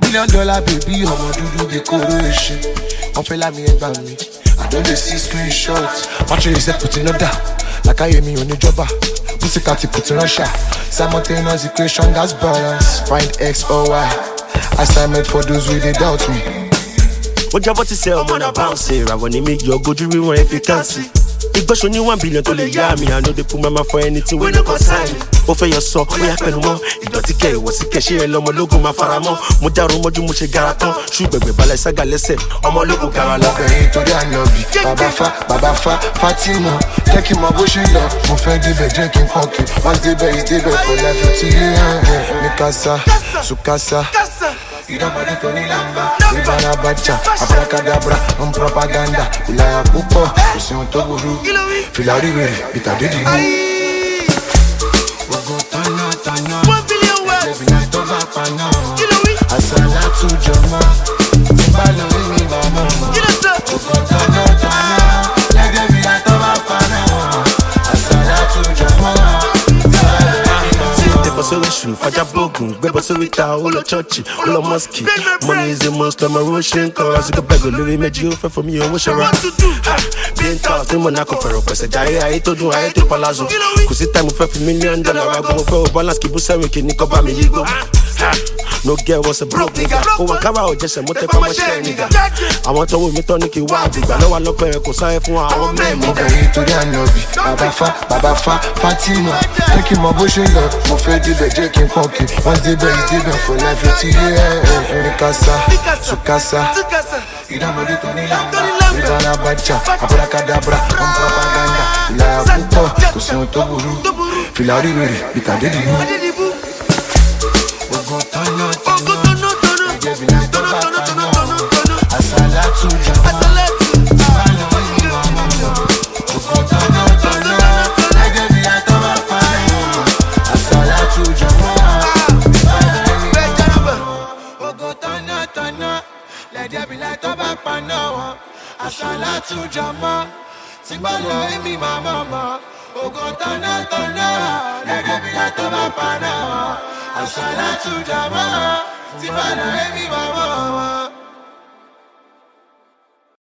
$1 million baby, ọmọ dúdú decoration. Wọ́n fẹ́ lámì ẹgbàá mi, I don't dey see screenshots. Watch it, put in order, like I hear me on the jobber. Pussycat put in Russia, simultaneous equation, that's balance. Find X or Y, assignment for those who they doubt me. What you about to say, I'm gonna bounce it. I wanna make your go to rewind if you can't see. If you need $1 billion to lay me, I know they put my mouth for anything when you consign me. Over your soul, we have no more. It don't take care, what's the cash here? No more logo, my faramo. Mudaru, Mojumushe Garaton, Sugar, Balasaga, let's say, I'm a logo Garala. To the Anobi, Baba Fatima, take him a bush in love. My friend, the drinking coffee. Once the best, the best for life, to you. Mikasa, Sukasa. You don't want to Lamba, Ibana Bacha, Abracadabra, propaganda, Ilaya Pupo, Usion Toguru, Filari, Itadidi. Tana, $1 billion words. Asala to Jama, Balo in Mama. Tana, let them be like Tobacco. Asala to Jama. So we shoot for Jabogun, Bebo Sovita, Olo Churchy, Olo Mosque. Money is the most of my Russian cause. You can beg a little made you for me, and wish around to do. Being tossed in Monaco for a person. I told you I to Palazzo. Cause it's time for $1 million. I go for balance, keep us every kid, Nico Bami, go. No girl was a broke nigga. Oh, I come out just a motor from my share nigga. I want to meet Tonic Wild. I know I look for a cosine for our man. To the Anobi, Baba Fatima. Take him a bush in love. My friend, the drinking coffee. Once the best, the best for life, to you. Mikasa, Sukasa. You don't want to Lamba, Ibana Bacha, Abracadabra, propaganda. Ilaya Pupo, Usion Toguru, Filari, Itadidi. Asalatu Jama, Simbalo emi mama, Ogotana tana, Lede bila toba pana. Asalatu Jama, Simbalo emi mama.